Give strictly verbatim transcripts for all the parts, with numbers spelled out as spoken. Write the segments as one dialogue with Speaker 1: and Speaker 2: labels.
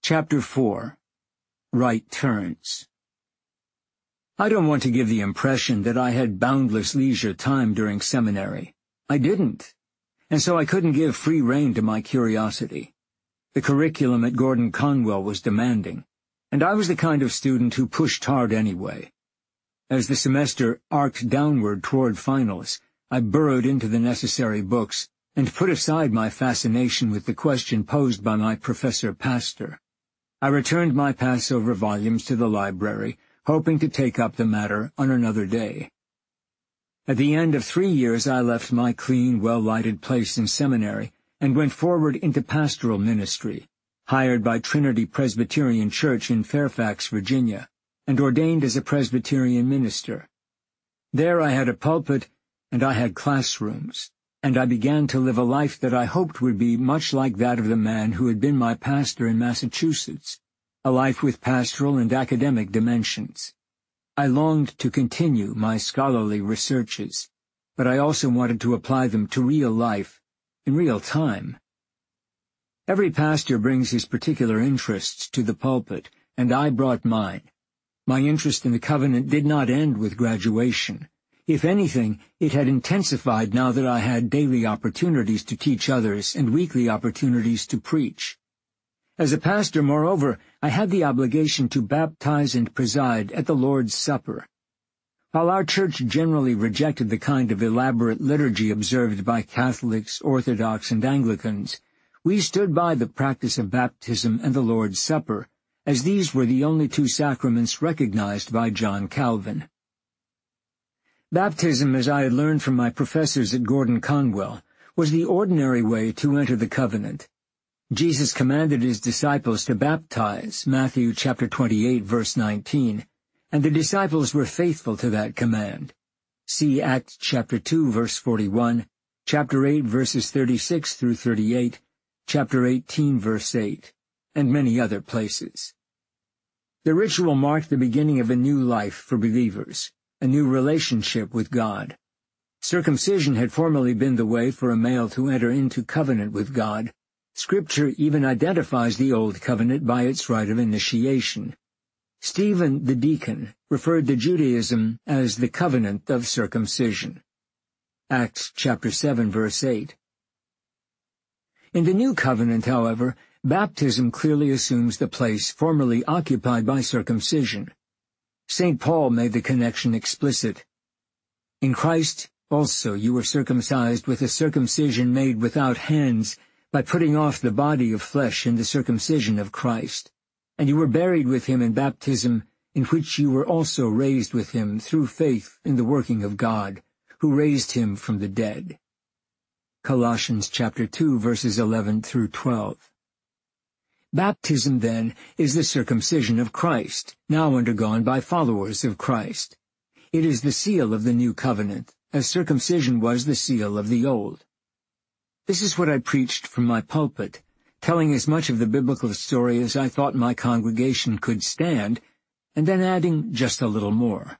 Speaker 1: Chapter four. Right Turns. I don't want to give the impression that I had boundless leisure time during seminary. I didn't, and so I couldn't give free rein to my curiosity. The curriculum at Gordon-Conwell was demanding, and I was the kind of student who pushed hard anyway. As the semester arced downward toward finals, I burrowed into the necessary books and put aside my fascination with the question posed by my professor-pastor. I returned my Passover volumes to the library, hoping to take up the matter on another day. At the end of three years I left my clean, well-lighted place in seminary and went forward into pastoral ministry, hired by Trinity Presbyterian Church in Fairfax, Virginia, and ordained as a Presbyterian minister. There I had a pulpit, and I had classrooms, and I began to live a life that I hoped would be much like that of the man who had been my pastor in Massachusetts, a life with pastoral and academic dimensions. I longed to continue my scholarly researches, but I also wanted to apply them to real life, in real time. Every pastor brings his particular interests to the pulpit, and I brought mine. My interest in the covenant did not end with graduation. If anything, it had intensified now that I had daily opportunities to teach others and weekly opportunities to preach. As a pastor, moreover, I had the obligation to baptize and preside at the Lord's Supper. While our church generally rejected the kind of elaborate liturgy observed by Catholics, Orthodox, and Anglicans, we stood by the practice of baptism and the Lord's Supper, as these were the only two sacraments recognized by John Calvin. Baptism, as I had learned from my professors at Gordon-Conwell, was the ordinary way to enter the covenant. Jesus commanded his disciples to baptize, Matthew chapter twenty-eight, verse nineteen, and the disciples were faithful to that command. See Acts chapter two, verse forty-one, chapter eight, verses thirty-six through thirty-eight, chapter eighteen, verse eight, and many other places. The ritual marked the beginning of a new life for believers, a new relationship with God. Circumcision had formerly been the way for a male to enter into covenant with God. Scripture even identifies the Old Covenant by its rite of initiation. Stephen the deacon referred to Judaism as the covenant of circumcision. Acts chapter seven, verse eight. In the New Covenant, however, baptism clearly assumes the place formerly occupied by circumcision. Saint Paul made the connection explicit. In Christ also you were circumcised with a circumcision made without hands, by putting off the body of flesh in the circumcision of Christ. And you were buried with him in baptism, in which you were also raised with him through faith in the working of God, who raised him from the dead. Colossians chapter two, verses eleven through twelve. Baptism, then, is the circumcision of Christ, now undergone by followers of Christ. It is the seal of the new covenant, as circumcision was the seal of the old. This is what I preached from my pulpit, telling as much of the biblical story as I thought my congregation could stand, and then adding just a little more.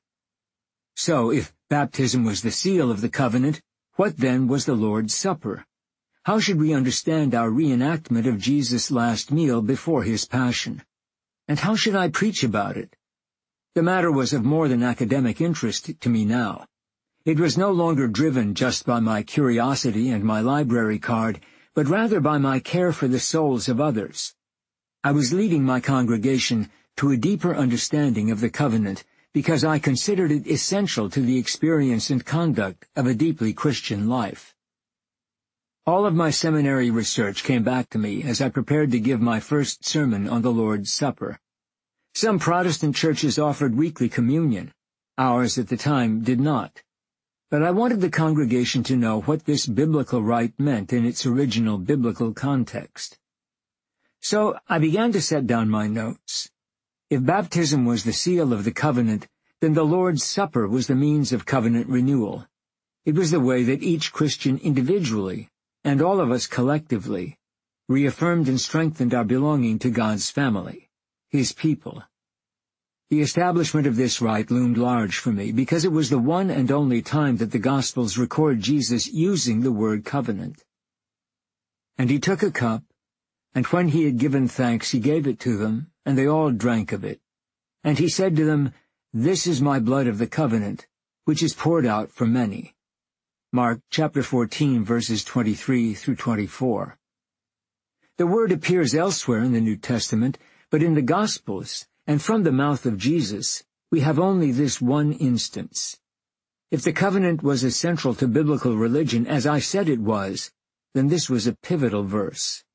Speaker 1: So, if baptism was the seal of the covenant, what then was the Lord's Supper? How should we understand our reenactment of Jesus' last meal before his passion? And how should I preach about it? The matter was of more than academic interest to me now. It was no longer driven just by my curiosity and my library card, but rather by my care for the souls of others. I was leading my congregation to a deeper understanding of the covenant because I considered it essential to the experience and conduct of a deeply Christian life. All of my seminary research came back to me as I prepared to give my first sermon on the Lord's Supper. Some Protestant churches offered weekly communion. Ours at the time did not. But I wanted the congregation to know what this biblical rite meant in its original biblical context. So I began to set down my notes. If baptism was the seal of the covenant, then the Lord's Supper was the means of covenant renewal. It was the way that each Christian individually, and all of us collectively, reaffirmed and strengthened our belonging to God's family, his people. The establishment of this rite loomed large for me because it was the one and only time that the Gospels record Jesus using the word covenant. And he took a cup, And when he had given thanks, he gave it to them, and they all drank of it. And he said to them, This is my blood of the covenant, which is poured out for many. Mark chapter fourteen, verses twenty-three through twenty-four. The word appears elsewhere in the New Testament, but in the Gospels, and from the mouth of Jesus, we have only this one instance. If the covenant was as central to biblical religion as I said it was, then this was a pivotal verse.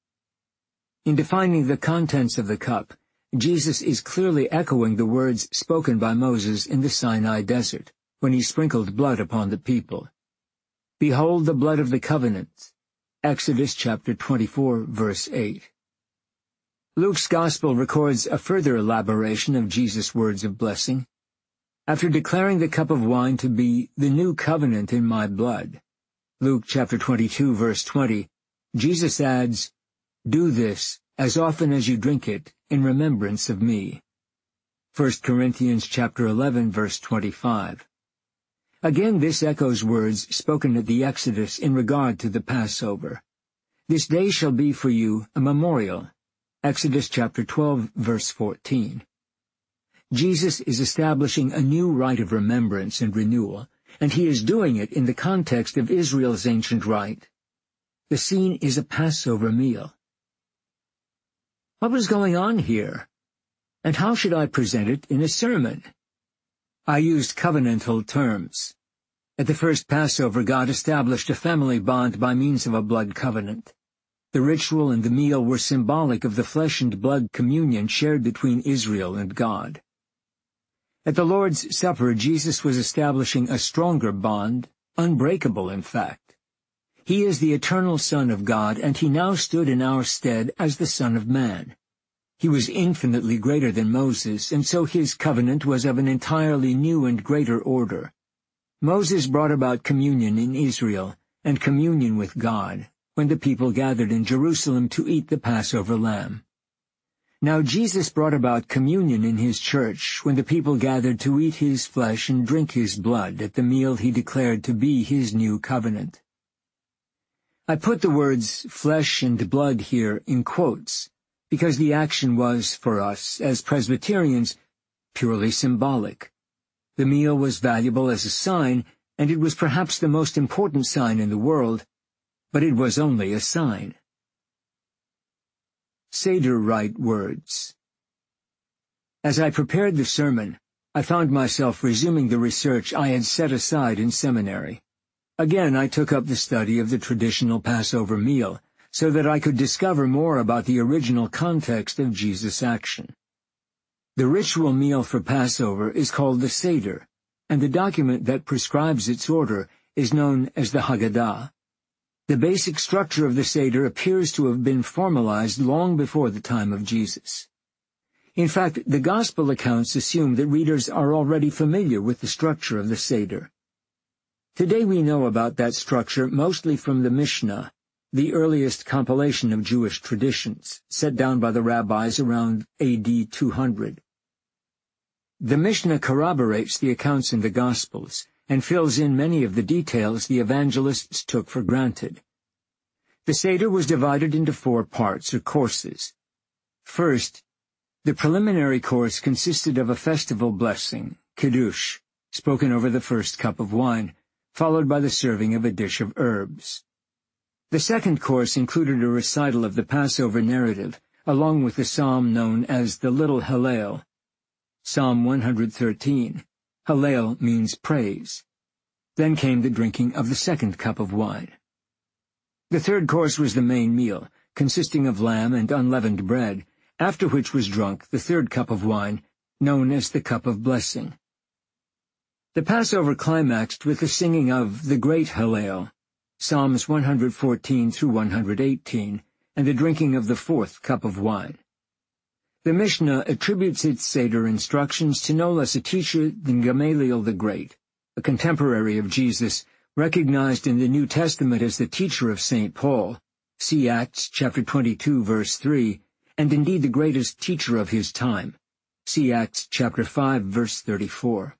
Speaker 1: In defining the contents of the cup, Jesus is clearly echoing the words spoken by Moses in the Sinai desert, when he sprinkled blood upon the people. Behold the blood of the covenant. Exodus chapter twenty-four, verse eight. Luke's Gospel records a further elaboration of Jesus' words of blessing. After declaring the cup of wine to be the new covenant in my blood, Luke chapter twenty-two, verse twenty, Jesus adds, Do this, as often as you drink it, in remembrance of me. First Corinthians chapter eleven, verse twenty-five. Again this echoes words spoken at the Exodus in regard to the Passover. This day shall be for you a memorial. Exodus chapter twelve, verse fourteen. Jesus is establishing a new rite of remembrance and renewal, and he is doing it in the context of Israel's ancient rite. The scene is a Passover meal. What was going on here? And how should I present it in a sermon? I used covenantal terms. At the first Passover, God established a family bond by means of a blood covenant. The ritual and the meal were symbolic of the flesh and blood communion shared between Israel and God. At the Lord's Supper, Jesus was establishing a stronger bond, unbreakable in fact. He is the eternal Son of God, and he now stood in our stead as the Son of Man. He was infinitely greater than Moses, and so his covenant was of an entirely new and greater order. Moses brought about communion in Israel, and communion with God, when the people gathered in Jerusalem to eat the Passover lamb. Now Jesus brought about communion in his church, when the people gathered to eat his flesh and drink his blood at the meal he declared to be his new covenant. I put the words flesh and blood here in quotes, because the action was, for us, as Presbyterians, purely symbolic. The meal was valuable as a sign, and it was perhaps the most important sign in the world, but it was only a sign. Seder rite words. As I prepared the sermon, I found myself resuming the research I had set aside in seminary. Again I took up the study of the traditional Passover meal, so that I could discover more about the original context of Jesus' action. The ritual meal for Passover is called the Seder, and the document that prescribes its order is known as the Haggadah. The basic structure of the Seder appears to have been formalized long before the time of Jesus. In fact, the Gospel accounts assume that readers are already familiar with the structure of the Seder. Today we know about that structure mostly from the Mishnah, the earliest compilation of Jewish traditions, set down by the rabbis around A D two hundred. The Mishnah corroborates the accounts in the Gospels, and fills in many of the details the evangelists took for granted. The Seder was divided into four parts or courses. First, the preliminary course consisted of a festival blessing, kiddush, spoken over the first cup of wine, followed by the serving of a dish of herbs. The second course included a recital of the Passover narrative, along with the psalm known as the Little Hallel. Psalm one hundred thirteen. Hallel means praise. Then came the drinking of the second cup of wine. The third course was the main meal, consisting of lamb and unleavened bread, after which was drunk the third cup of wine, known as the cup of blessing. The Passover climaxed with the singing of the Great Hallel, Psalms one hundred fourteen through one hundred eighteen, and the drinking of the fourth cup of wine. The Mishnah attributes its Seder instructions to no less a teacher than Gamaliel the Great, a contemporary of Jesus, recognized in the New Testament as the teacher of Saint Paul, see Acts chapter twenty-two, verse three, and indeed the greatest teacher of his time, see Acts chapter five, verse thirty-four.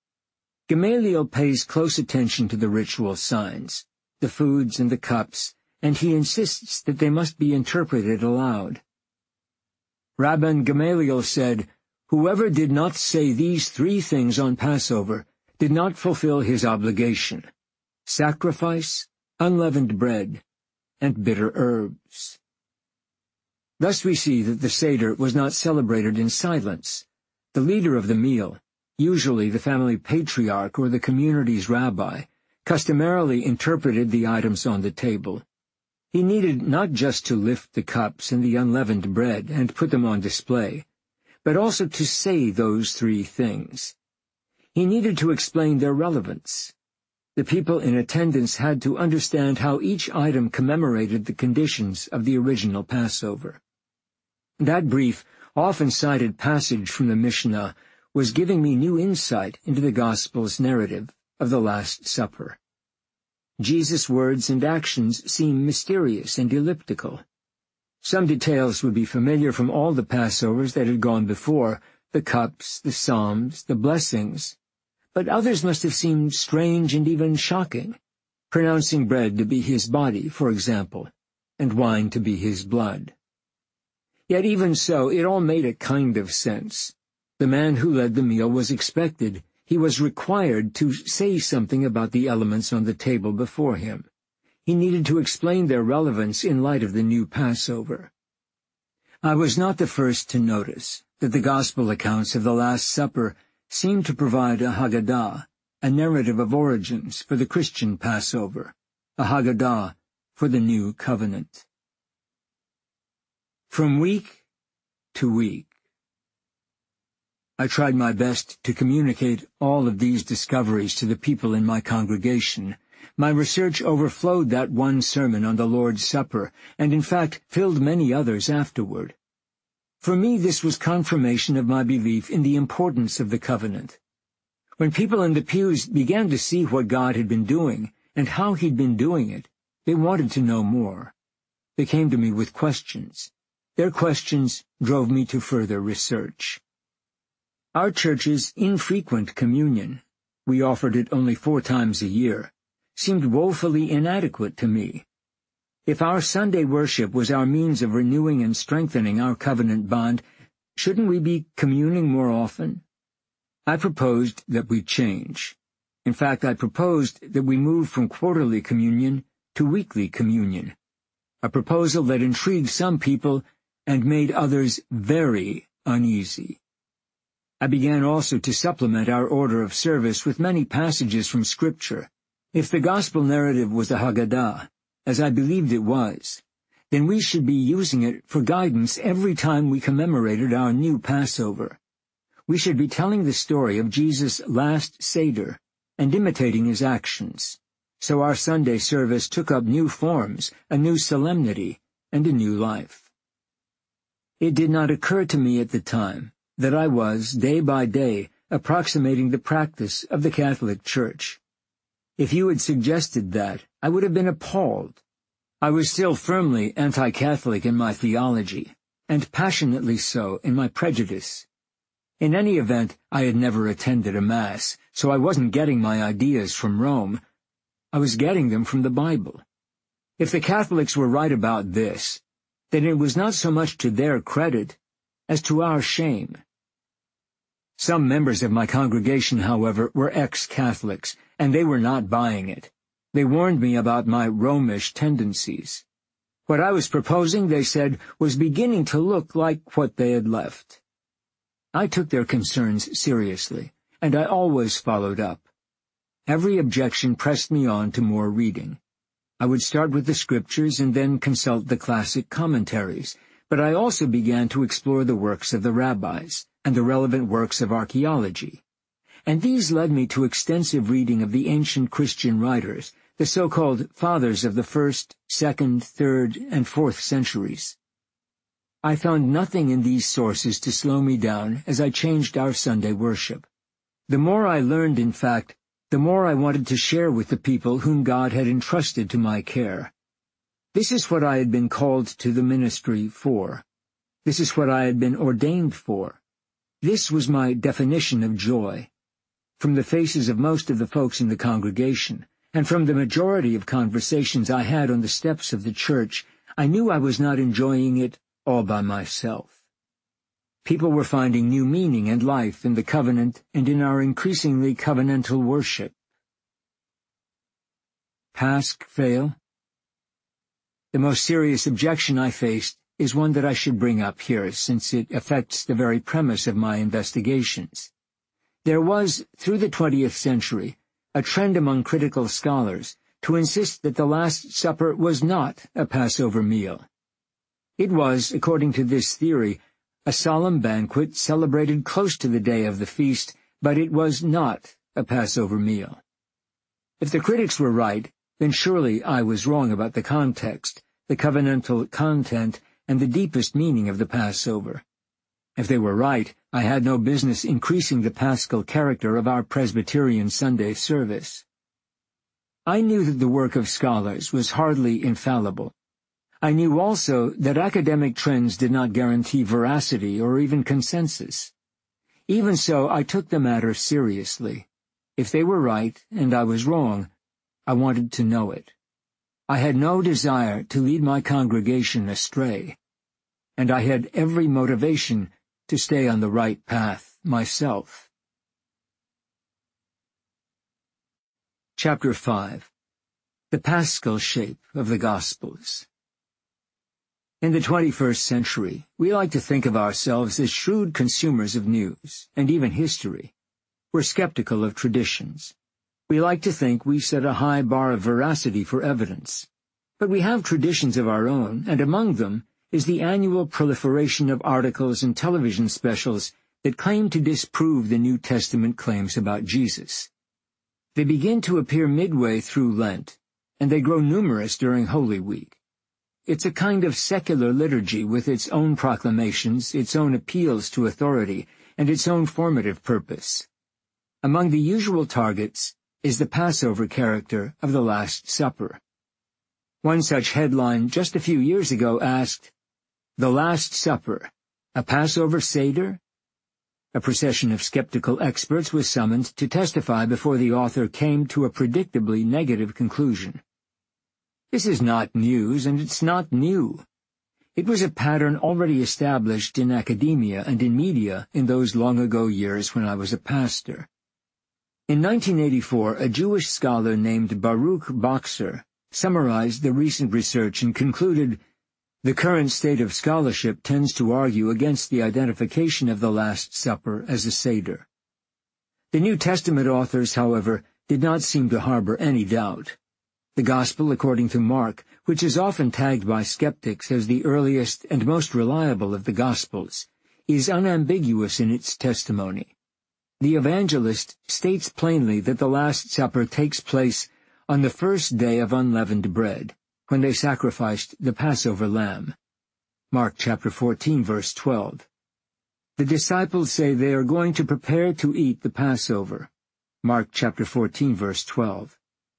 Speaker 1: Gamaliel pays close attention to the ritual signs, the foods and the cups, and he insists that they must be interpreted aloud. Rabban Gamaliel said, "Whoever did not say these three things on Passover did not fulfill his obligation: sacrifice, unleavened bread, and bitter herbs." Thus we see that the Seder was not celebrated in silence. The leader of the meal, usually the family patriarch or the community's rabbi, customarily interpreted the items on the table. He needed not just to lift the cups and the unleavened bread and put them on display, but also to say those three things. He needed to explain their relevance. The people in attendance had to understand how each item commemorated the conditions of the original Passover. That brief, often cited passage from the Mishnah was giving me new insight into the Gospel's narrative of the Last Supper. Jesus' words and actions seem mysterious and elliptical. Some details would be familiar from all the Passovers that had gone before, the cups, the psalms, the blessings, but others must have seemed strange and even shocking, pronouncing bread to be his body, for example, and wine to be his blood. Yet even so, it all made a kind of sense. The man who led the meal was expected, he was required to say something about the elements on the table before him. He needed to explain their relevance in light of the new Passover. I was not the first to notice that the Gospel accounts of the Last Supper seem to provide a Haggadah, a narrative of origins for the Christian Passover, a Haggadah for the New Covenant. From week to week, I tried my best to communicate all of these discoveries to the people in my congregation. My research overflowed that one sermon on the Lord's Supper, and in fact filled many others afterward. For me, this was confirmation of my belief in the importance of the covenant. When people in the pews began to see what God had been doing and how he'd been doing it, they wanted to know more. They came to me with questions. Their questions drove me to further research. Our church's infrequent communion, we offered it only four times a year, seemed woefully inadequate to me. If our Sunday worship was our means of renewing and strengthening our covenant bond, shouldn't we be communing more often? I proposed that we change. In fact, I proposed that we move from quarterly communion to weekly communion, a proposal that intrigued some people and made others very uneasy. I began also to supplement our order of service with many passages from Scripture. If the Gospel narrative was a Haggadah, as I believed it was, then we should be using it for guidance every time we commemorated our new Passover. We should be telling the story of Jesus' last Seder and imitating his actions. So our Sunday service took up new forms, a new solemnity, and a new life. It did not occur to me at the time that I was, day by day, approximating the practice of the Catholic Church. If you had suggested that, I would have been appalled. I was still firmly anti-Catholic in my theology, and passionately so in my prejudice. In any event, I had never attended a Mass, so I wasn't getting my ideas from Rome. I was getting them from the Bible. If the Catholics were right about this, then it was not so much to their credit as to our shame. Some members of my congregation, however, were ex-Catholics, and they were not buying it. They warned me about my Romish tendencies. What I was proposing, they said, was beginning to look like what they had left. I took their concerns seriously, and I always followed up. Every objection pressed me on to more reading. I would start with the Scriptures and then consult the classic commentaries, but I also began to explore the works of the rabbis and the relevant works of archaeology. And these led me to extensive reading of the ancient Christian writers, the so-called fathers of the first, second, third, and fourth centuries. I found nothing in these sources to slow me down as I changed our Sunday worship. The more I learned, in fact, the more I wanted to share with the people whom God had entrusted to my care. This is what I had been called to the ministry for. This is what I had been ordained for. This was my definition of joy. From the faces of most of the folks in the congregation, and from the majority of conversations I had on the steps of the church, I knew I was not enjoying it all by myself. People were finding new meaning and life in the covenant and in our increasingly covenantal worship. Pasch-fail? The most serious objection I faced is one that I should bring up here, since it affects the very premise of my investigations. There was, through the twentieth century, a trend among critical scholars to insist that the Last Supper was not a Passover meal. It was, according to this theory, a solemn banquet celebrated close to the day of the feast, but it was not a Passover meal. If the critics were right, then surely I was wrong about the context, the covenantal content, and the deepest meaning of the Passover. If they were right, I had no business increasing the paschal character of our Presbyterian Sunday service. I knew that the work of scholars was hardly infallible. I knew also that academic trends did not guarantee veracity or even consensus. Even so, I took the matter seriously. If they were right and I was wrong, I wanted to know it. I had no desire to lead my congregation astray, and I had every motivation to stay on the right path myself. Chapter five. The Paschal Shape of the Gospels. In the twenty-first century, we like to think of ourselves as shrewd consumers of news, and even history. We're skeptical of traditions. We like to think we set a high bar of veracity for evidence. But we have traditions of our own, and among them is the annual proliferation of articles and television specials that claim to disprove the New Testament claims about Jesus. They begin to appear midway through Lent, and they grow numerous during Holy Week. It's a kind of secular liturgy with its own proclamations, its own appeals to authority, and its own formative purpose. Among the usual targets is the Passover character of the Last Supper. One such headline just a few years ago asked, "The Last Supper, a Passover Seder?" A procession of skeptical experts was summoned to testify before the author came to a predictably negative conclusion. This is not news, and it's not new. It was a pattern already established in academia and in media in those long-ago years when I was a pastor. In nineteen eighty-four, a Jewish scholar named Baruch Boxer summarized the recent research and concluded, "The current state of scholarship tends to argue against the identification of the Last Supper as a Seder." The New Testament authors, however, did not seem to harbor any doubt. The Gospel according to Mark, which is often tagged by skeptics as the earliest and most reliable of the Gospels, is unambiguous in its testimony. The evangelist states plainly that the Last Supper takes place on the first day of unleavened bread, when they sacrificed the Passover lamb. Mark chapter fourteen, verse twelve. The disciples say they are going to prepare to eat the Passover. Mark chapter fourteen, verse twelve.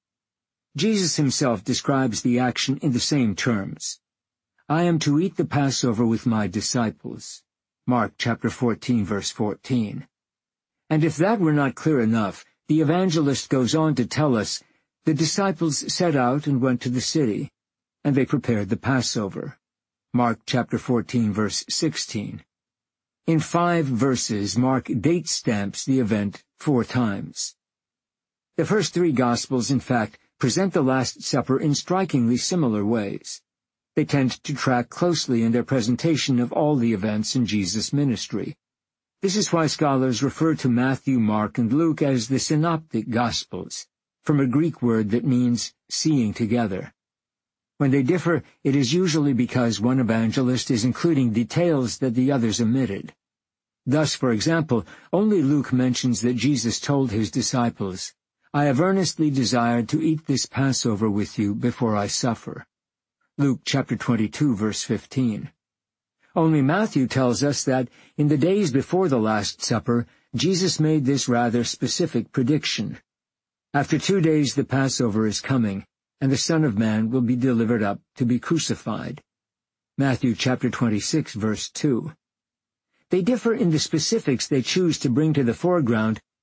Speaker 1: Jesus himself describes the action in the same terms. "I am to eat the Passover with my disciples." Mark chapter fourteen, verse fourteen. And if that were not clear enough, the evangelist goes on to tell us, the disciples set out and went to the city, and they prepared the Passover. Mark chapter fourteen, verse sixteen. In five verses, Mark date stamps the event four times. The first three Gospels, in fact, present the Last Supper in strikingly similar ways. They tend to track closely in their presentation of all the events in Jesus' ministry. This is why scholars refer to Matthew, Mark, and Luke as the Synoptic Gospels, from a Greek word that means seeing together. When they differ, it is usually because one evangelist is including details that the others omitted. Thus, for example, only Luke mentions that Jesus told his disciples, "I have earnestly desired to eat this Passover with you before I suffer." Luke chapter twenty-two, verse fifteen. Only Matthew tells us that, in the days before the Last Supper, Jesus made this rather specific prediction. "After two days the Passover is coming, and the Son of Man will be delivered up to be crucified." Matthew chapter twenty-six, verse two. They differ in the specifics they choose to bring to the foreground,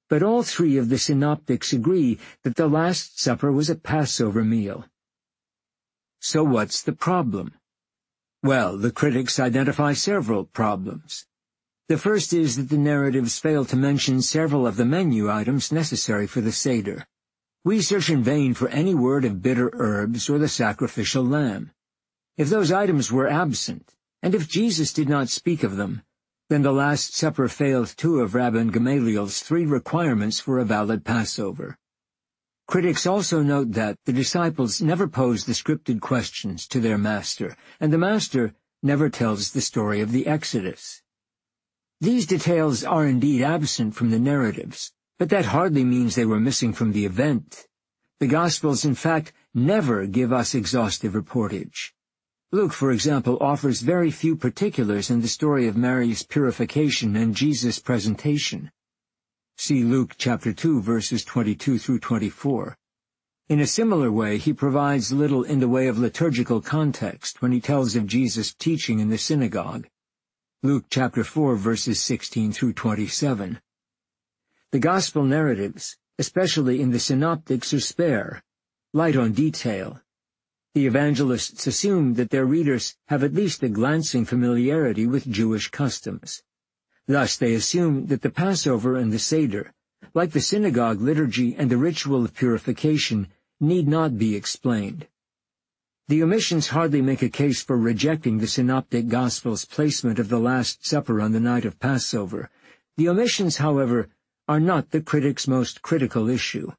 Speaker 1: but all three of the synoptics agree that the Last Supper was a Passover meal. So what's the problem? Well, the critics identify several problems. The first is that the narratives fail to mention several of the menu items necessary for the Seder. We search in vain for any word of bitter herbs or the sacrificial lamb. If those items were absent, and if Jesus did not speak of them, then the Last Supper failed two of Rabban Gamaliel's three requirements for a valid Passover. Critics also note that the disciples never pose the scripted questions to their master, and the master never tells the story of the Exodus. These details are indeed absent from the narratives, but that hardly means they were missing from the event. The Gospels, in fact, never give us exhaustive reportage. Luke, for example, offers very few particulars in the story of Mary's purification and Jesus' presentation. See Luke chapter two, verses twenty-two through twenty-four. In a similar way, he provides little in the way of liturgical context when he tells of Jesus' teaching in the synagogue. Luke chapter four, verses sixteen through twenty-seven. The Gospel narratives, especially in the synoptics, are spare, light on detail. The evangelists assume that their readers have at least a glancing familiarity with Jewish customs. Thus they assume that the Passover and the Seder, like the synagogue liturgy and the ritual of purification, need not be explained. The omissions hardly make a case for rejecting the Synoptic Gospel's placement of the Last Supper on the night of Passover. The omissions, however, are not the critic's most critical issue.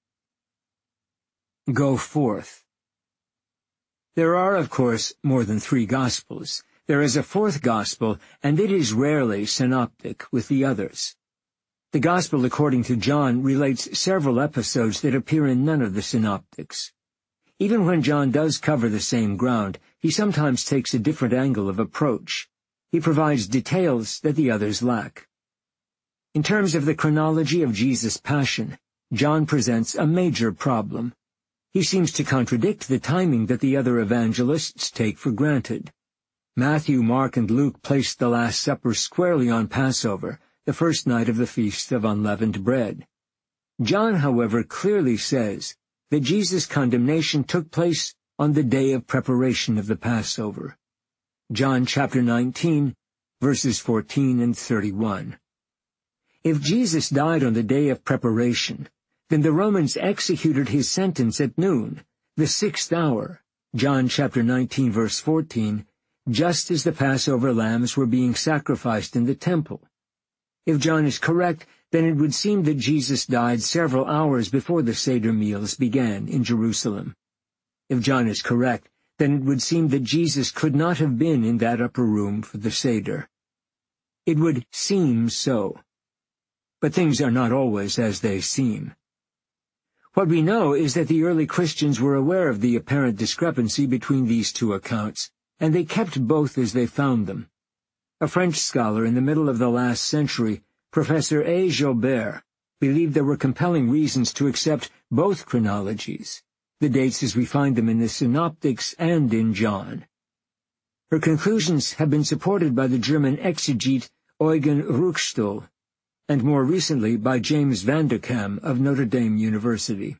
Speaker 1: Go forth. There are, of course, more than three Gospels. There is a fourth Gospel, and it is rarely synoptic with the others. The Gospel according to John relates several episodes that appear in none of the synoptics. Even when John does cover the same ground, he sometimes takes a different angle of approach. He provides details that the others lack. In terms of the chronology of Jesus' Passion, John presents a major problem. He seems to contradict the timing that the other evangelists take for granted. Matthew, Mark, and Luke placed the Last Supper squarely on Passover, the first night of the Feast of Unleavened Bread. John, however, clearly says that Jesus' condemnation took place on the day of preparation of the Passover. John chapter nineteen, verses fourteen and thirty-one. If Jesus died on the day of preparation, then the Romans executed his sentence at noon, the sixth hour, John chapter nineteen, verse fourteen, just as the Passover lambs were being sacrificed in the temple. If John is correct, then it would seem that Jesus died several hours before the Seder meals began in Jerusalem. If John is correct, then it would seem that Jesus could not have been in that upper room for the Seder. It would seem so. But things are not always as they seem. What we know is that the early Christians were aware of the apparent discrepancy between these two accounts, and they kept both as they found them. A French scholar in the middle of the last century, Professor A. Joubert, believed there were compelling reasons to accept both chronologies, the dates as we find them in the Synoptics and in John. Her conclusions have been supported by the German exegete Eugen Ruckstuhl, and more recently by James Vanderkam of Notre Dame University.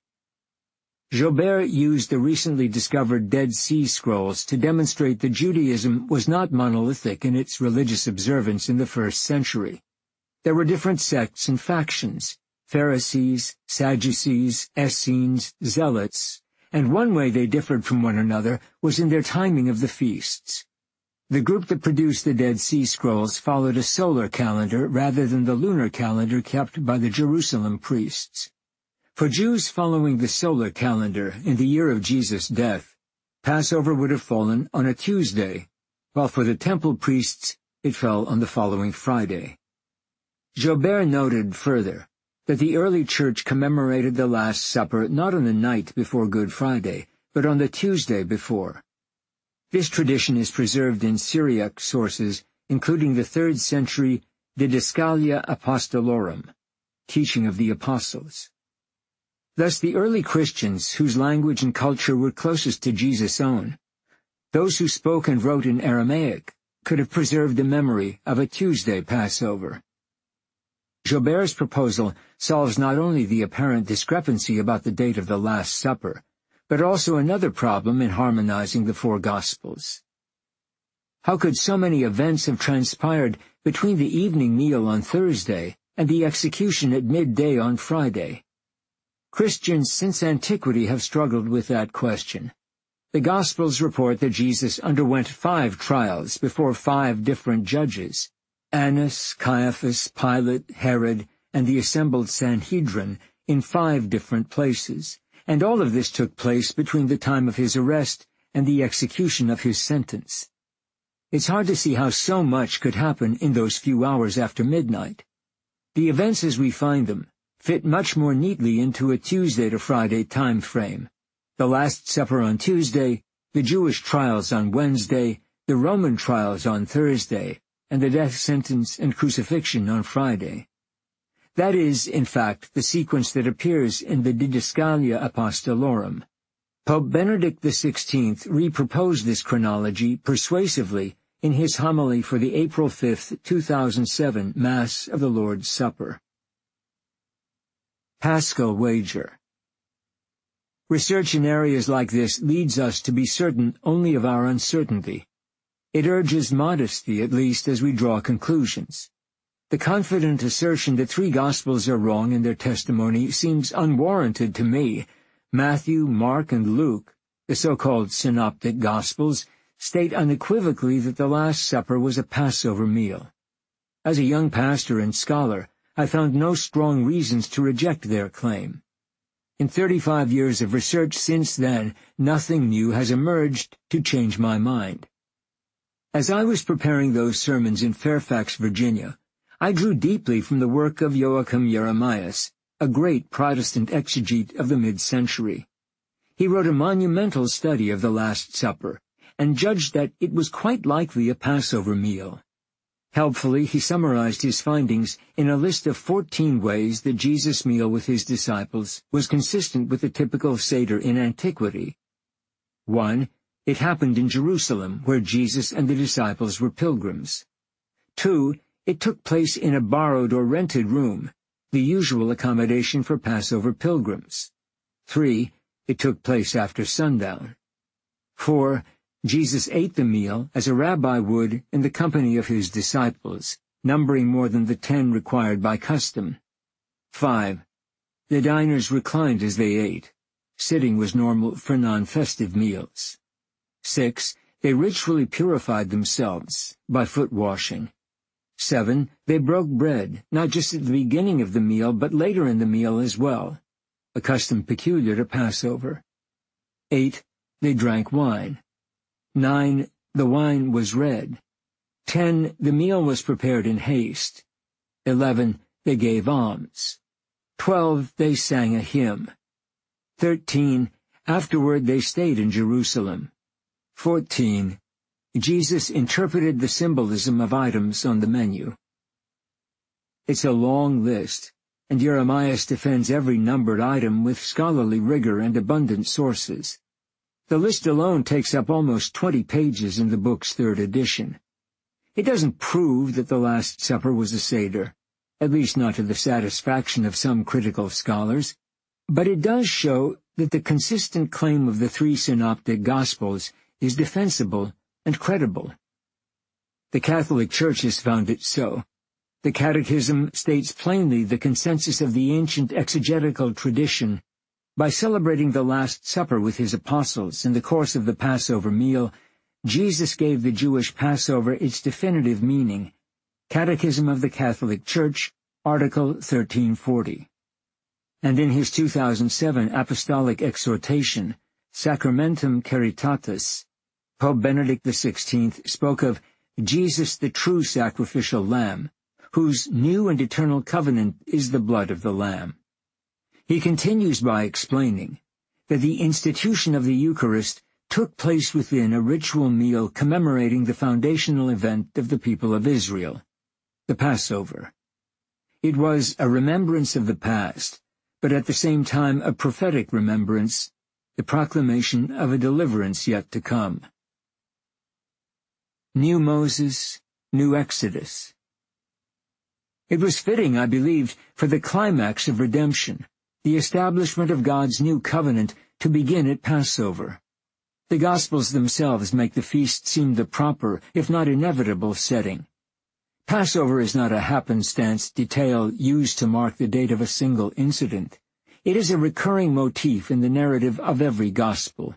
Speaker 1: Joubert used the recently discovered Dead Sea Scrolls to demonstrate that Judaism was not monolithic in its religious observance in the first century. There were different sects and factions, Pharisees, Sadducees, Essenes, Zealots, and one way they differed from one another was in their timing of the feasts. The group that produced the Dead Sea Scrolls followed a solar calendar rather than the lunar calendar kept by the Jerusalem priests. For Jews following the solar calendar in the year of Jesus' death, Passover would have fallen on a Tuesday, while for the temple priests it fell on the following Friday. Joubert noted further that the early church commemorated the Last Supper not on the night before Good Friday, but on the Tuesday before. This tradition is preserved in Syriac sources, including the third century Didascalia Apostolorum, teaching of the Apostles. Thus the early Christians, whose language and culture were closest to Jesus' own, those who spoke and wrote in Aramaic, could have preserved the memory of a Tuesday Passover. Joubert's proposal solves not only the apparent discrepancy about the date of the Last Supper, but also another problem in harmonizing the four Gospels. How could so many events have transpired between the evening meal on Thursday and the execution at midday on Friday? Christians since antiquity have struggled with that question. The Gospels report that Jesus underwent five trials before five different judges: Annas, Caiaphas, Pilate, Herod, and the assembled Sanhedrin, in five different places, and all of this took place between the time of his arrest and the execution of his sentence. It's hard to see how so much could happen in those few hours after midnight. The events as we find them fit much more neatly into a Tuesday to Friday time frame. The Last Supper on Tuesday, the Jewish trials on Wednesday, the Roman trials on Thursday, and the death sentence and crucifixion on Friday. That is, in fact, the sequence that appears in the Didascalia Apostolorum. Pope Benedict the sixteenth reproposed this chronology persuasively in his homily for the April fifth, two thousand seven Mass of the Lord's Supper. Paschal Wager. Research in areas like this leads us to be certain only of our uncertainty. It urges modesty, at least, as we draw conclusions. The confident assertion that three Gospels are wrong in their testimony seems unwarranted to me. Matthew, Mark, and Luke, the so-called Synoptic Gospels, state unequivocally that the Last Supper was a Passover meal. As a young pastor and scholar, I found no strong reasons to reject their claim. In thirty-five years of research since then, nothing new has emerged to change my mind. As I was preparing those sermons in Fairfax, Virginia, I drew deeply from the work of Joachim Jeremias, a great Protestant exegete of the mid-century. He wrote a monumental study of the Last Supper, and judged that it was quite likely a Passover meal. Helpfully, he summarized his findings in a list of fourteen ways that Jesus' meal with his disciples was consistent with the typical Seder in antiquity. One, it happened in Jerusalem, where Jesus and the disciples were pilgrims. Two, it took place in a borrowed or rented room, the usual accommodation for Passover pilgrims. Three, it took place after sundown. Four, Jesus ate the meal as a rabbi would in the company of his disciples, numbering more than the ten required by custom. Five, the diners reclined as they ate. Sitting was normal for non-festive meals. Six, they ritually purified themselves by foot washing. Seven, they broke bread, not just at the beginning of the meal, but later in the meal as well, a custom peculiar to Passover. Eight, they drank wine. Nine, the wine was red. Ten, the meal was prepared in haste. Eleven, they gave alms. Twelve, they sang a hymn. Thirteen, afterward they stayed in Jerusalem. Fourteen, Jesus interpreted the symbolism of items on the menu. It's a long list, and Jeremias defends every numbered item with scholarly rigor and abundant sources. The list alone takes up almost twenty pages in the book's third edition. It doesn't prove that the Last Supper was a Seder, at least not to the satisfaction of some critical scholars, but it does show that the consistent claim of the three synoptic Gospels is defensible and credible. The Catholic Church has found it so. The Catechism states plainly the consensus of the ancient exegetical tradition. By celebrating the Last Supper with his apostles in the course of the Passover meal, Jesus gave the Jewish Passover its definitive meaning. Catechism of the Catholic Church, Article thirteen forty. And in his two thousand seven Apostolic Exhortation, Sacramentum Caritatis, Pope Benedict the sixteenth spoke of Jesus the true sacrificial Lamb, whose new and eternal covenant is the blood of the Lamb. He continues by explaining that the institution of the Eucharist took place within a ritual meal commemorating the foundational event of the people of Israel, the Passover. It was a remembrance of the past, but at the same time a prophetic remembrance, the proclamation of a deliverance yet to come. New Moses, New Exodus. It was fitting, I believed, for the climax of redemption, the establishment of God's new covenant, to begin at Passover. The Gospels themselves make the feast seem the proper, if not inevitable, setting. Passover is not a happenstance detail used to mark the date of a single incident. It is a recurring motif in the narrative of every Gospel.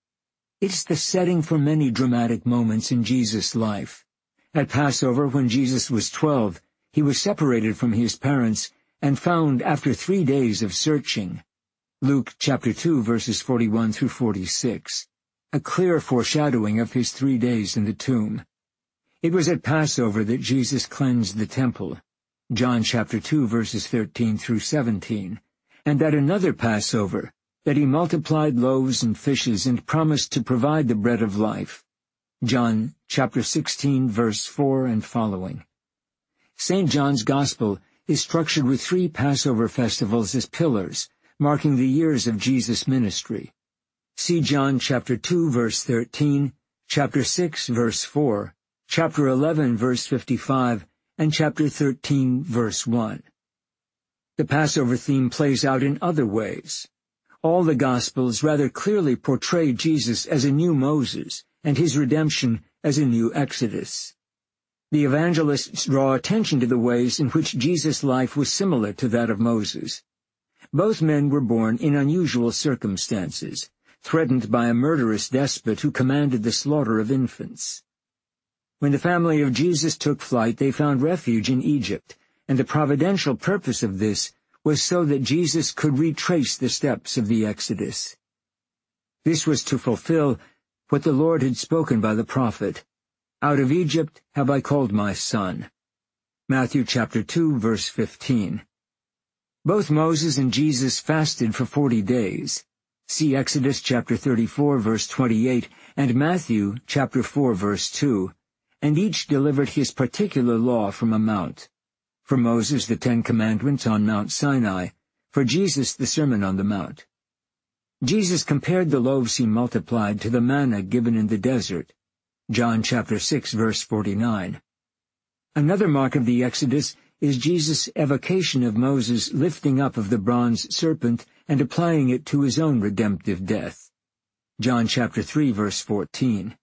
Speaker 1: It's the setting for many dramatic moments in Jesus' life. At Passover, when Jesus was twelve, he was separated from his parents and found after three days of searching. Luke chapter two, verses forty-one through forty-six. A clear foreshadowing of his three days in the tomb. It was at Passover that Jesus cleansed the temple. John chapter two, verses thirteen through seventeen. And at another Passover, that he multiplied loaves and fishes and promised to provide the bread of life. John chapter sixteen, verse four and following. Saint John's Gospel is structured with three Passover festivals as pillars, marking the years of Jesus' ministry. See John chapter two, verse thirteen, chapter six, verse four, chapter eleven, verse fifty-five, and chapter thirteen, verse one. The Passover theme plays out in other ways. All the Gospels rather clearly portray Jesus as a new Moses, and his redemption as a new Exodus. The evangelists draw attention to the ways in which Jesus' life was similar to that of Moses. Both men were born in unusual circumstances, threatened by a murderous despot who commanded the slaughter of infants. When the family of Jesus took flight, they found refuge in Egypt, and the providential purpose of this was so that Jesus could retrace the steps of the Exodus. This was to fulfill what the Lord had spoken by the prophet, "Out of Egypt have I called my son." Matthew chapter two, verse fifteen. Both Moses and Jesus fasted for forty days. See Exodus chapter thirty-four, verse twenty-eight, and Matthew chapter four, verse two, and each delivered his particular law from a mount. For Moses, the Ten Commandments on Mount Sinai; for Jesus, the Sermon on the Mount. Jesus compared the loaves he multiplied to the manna given in the desert. John chapter six, verse forty-nine. Another mark of the Exodus is Jesus' evocation of Moses' lifting up of the bronze serpent and applying it to his own redemptive death. John chapter three, verse fourteen.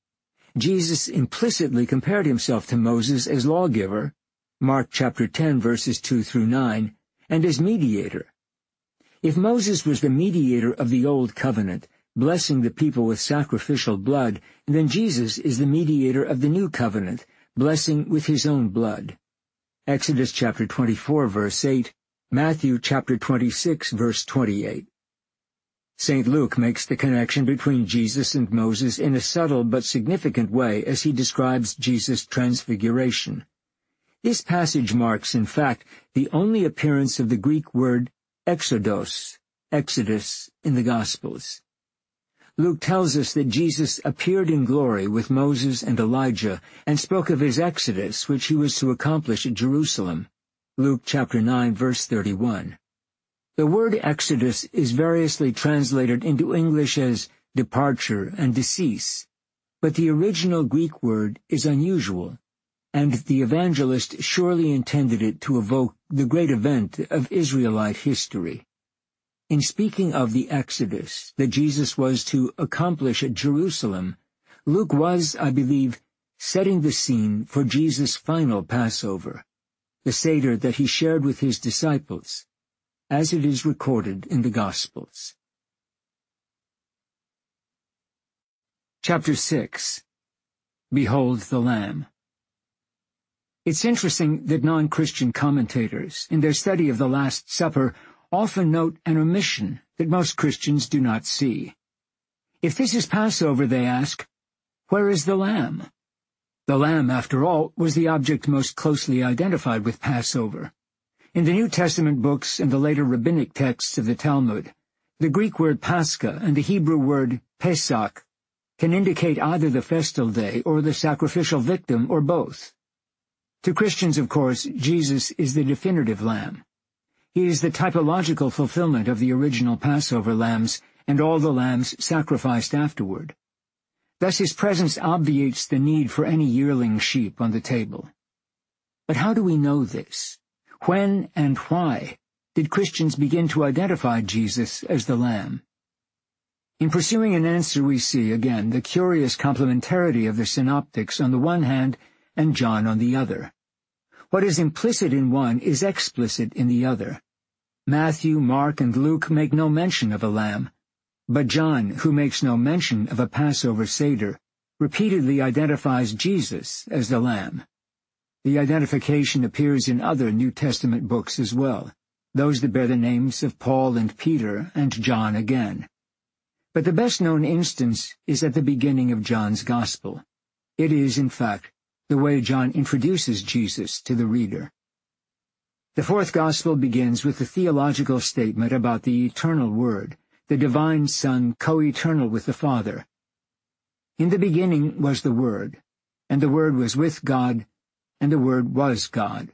Speaker 1: Jesus implicitly compared himself to Moses as lawgiver, Mark chapter ten, verses two through nine, and as mediator. If Moses was the mediator of the Old Covenant, blessing the people with sacrificial blood, then Jesus is the mediator of the New Covenant, blessing with his own blood. Exodus chapter twenty-four, verse eight, Matthew chapter twenty-six, verse twenty-eight. Saint Luke makes the connection between Jesus and Moses in a subtle but significant way as he describes Jesus' transfiguration. This passage marks, in fact, the only appearance of the Greek word exodos, Exodus, in the Gospels. Luke tells us that Jesus appeared in glory with Moses and Elijah and spoke of his exodus, which he was to accomplish at Jerusalem. Luke chapter nine, verse thirty-one. The word exodus is variously translated into English as departure and decease, but the original Greek word is unusual, and the evangelist surely intended it to evoke the great event of Israelite history. In speaking of the Exodus that Jesus was to accomplish at Jerusalem, Luke was, I believe, setting the scene for Jesus' final Passover, the Seder that he shared with his disciples, as it is recorded in the Gospels. Chapter six. Behold the Lamb. It's interesting that non-Christian commentators, in their study of the Last Supper, often note an omission that most Christians do not see. If this is Passover, they ask, where is the Lamb? The Lamb, after all, was the object most closely identified with Passover. In the New Testament books and the later rabbinic texts of the Talmud, the Greek word Pascha and the Hebrew word Pesach can indicate either the festal day or the sacrificial victim or both. To Christians, of course, Jesus is the definitive Lamb. He is the typological fulfillment of the original Passover lambs and all the lambs sacrificed afterward. Thus his presence obviates the need for any yearling sheep on the table. But how do we know this? When and why did Christians begin to identify Jesus as the Lamb? In pursuing an answer, we see, again, the curious complementarity of the synoptics on the one hand and John on the other. What is implicit in one is explicit in the other. Matthew, Mark, and Luke make no mention of a lamb, but John, who makes no mention of a Passover Seder, repeatedly identifies Jesus as the Lamb. The identification appears in other New Testament books as well, those that bear the names of Paul and Peter and John again. But the best-known instance is at the beginning of John's Gospel. It is, in fact, the way John introduces Jesus to the reader. The fourth Gospel begins with the theological statement about the eternal Word, the divine Son co-eternal with the Father. In the beginning was the Word, and the Word was with God, and the Word was God.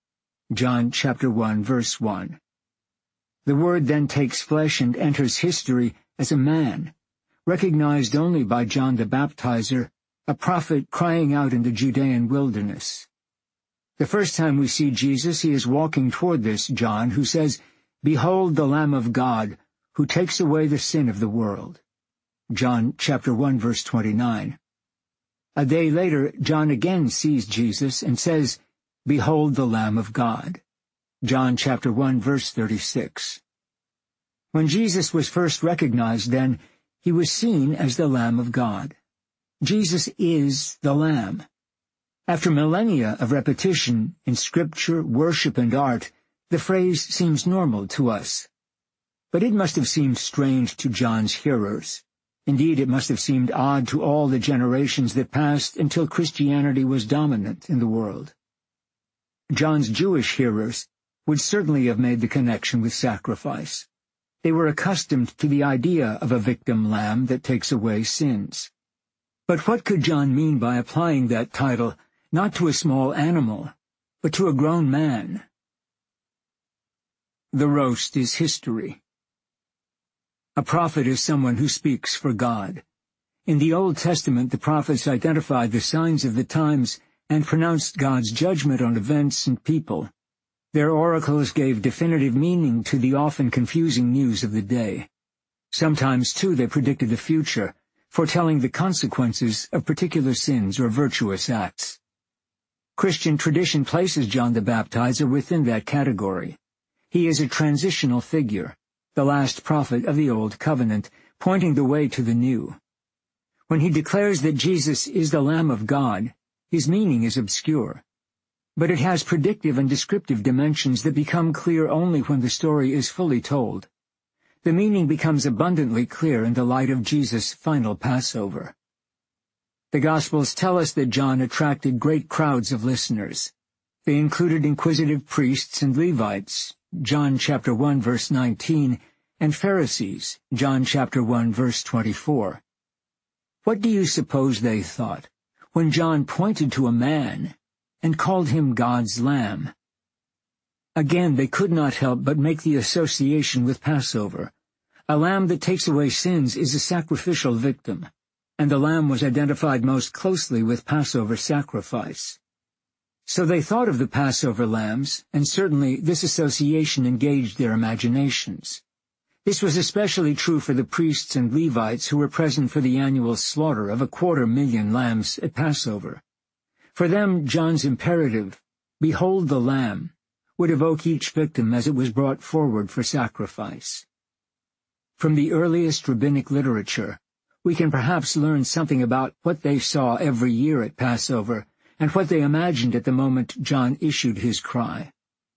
Speaker 1: John chapter one, verse one. The Word then takes flesh and enters history as a man, recognized only by John the Baptizer, a prophet crying out in the Judean wilderness. The first time we see Jesus, he is walking toward this John, who says, "Behold the Lamb of God, who takes away the sin of the world." John chapter one, verse twenty-nine. A day later, John again sees Jesus and says, "Behold the Lamb of God." John chapter one, verse thirty-six. When Jesus was first recognized, then, he was seen as the Lamb of God. Jesus is the Lamb. After millennia of repetition in scripture, worship, and art, the phrase seems normal to us. But it must have seemed strange to John's hearers. Indeed, it must have seemed odd to all the generations that passed until Christianity was dominant in the world. John's Jewish hearers would certainly have made the connection with sacrifice. They were accustomed to the idea of a victim lamb that takes away sins. But what could John mean by applying that title not to a small animal, but to a grown man? The roast is history. A prophet is someone who speaks for God. In the Old Testament, the prophets identified the signs of the times and pronounced God's judgment on events and people. Their oracles gave definitive meaning to the often confusing news of the day. Sometimes, too, they predicted the future, foretelling the consequences of particular sins or virtuous acts. Christian tradition places John the Baptizer within that category. He is a transitional figure, the last prophet of the Old Covenant, pointing the way to the New. When he declares that Jesus is the Lamb of God, his meaning is obscure. But it has predictive and descriptive dimensions that become clear only when the story is fully told. The meaning becomes abundantly clear in the light of Jesus' final Passover. The Gospels tell us that John attracted great crowds of listeners. They included inquisitive priests and Levites, John chapter one, verse nineteen, and Pharisees, John chapter one, verse twenty-four. What do you suppose they thought when John pointed to a man and called him God's Lamb? Again, they could not help but make the association with Passover. A lamb that takes away sins is a sacrificial victim, and the lamb was identified most closely with Passover sacrifice. So they thought of the Passover lambs, and certainly this association engaged their imaginations. This was especially true for the priests and Levites who were present for the annual slaughter of a quarter million lambs at Passover. For them, John's imperative, "Behold the Lamb," would evoke each victim as it was brought forward for sacrifice. From the earliest rabbinic literature, we can perhaps learn something about what they saw every year at Passover and what they imagined at the moment John issued his cry.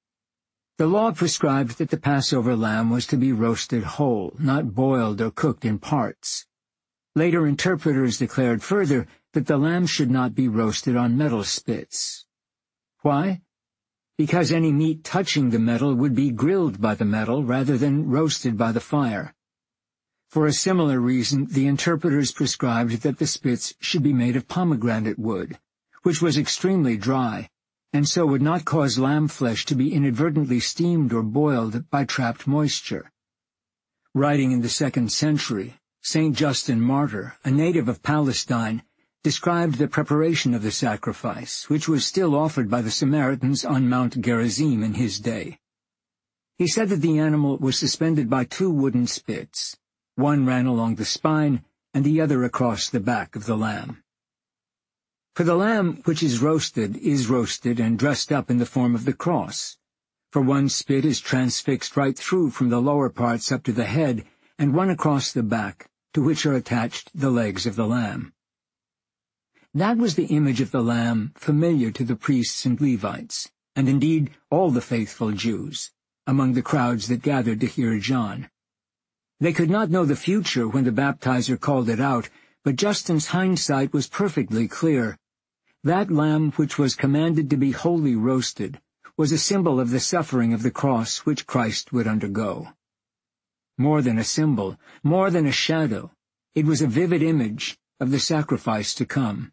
Speaker 1: The law prescribed that the Passover lamb was to be roasted whole, not boiled or cooked in parts. Later interpreters declared further that the lamb should not be roasted on metal spits. Why? Because any meat touching the metal would be grilled by the metal rather than roasted by the fire. For a similar reason, the interpreters prescribed that the spits should be made of pomegranate wood, which was extremely dry, and so would not cause lamb flesh to be inadvertently steamed or boiled by trapped moisture. Writing in the second century, Saint Justin Martyr, a native of Palestine, described the preparation of the sacrifice, which was still offered by the Samaritans on Mount Gerizim in his day. He said that the animal was suspended by two wooden spits. One ran along the spine, and the other across the back of the lamb. For the lamb which is roasted is roasted and dressed up in the form of the cross. For one spit is transfixed right through from the lower parts up to the head, and one across the back, to which are attached the legs of the lamb. That was the image of the lamb familiar to the priests and Levites, and indeed all the faithful Jews, among the crowds that gathered to hear John. They could not know the future when the baptizer called it out, but Justin's hindsight was perfectly clear. That lamb which was commanded to be wholly roasted was a symbol of the suffering of the cross which Christ would undergo. More than a symbol, more than a shadow, it was a vivid image of the sacrifice to come.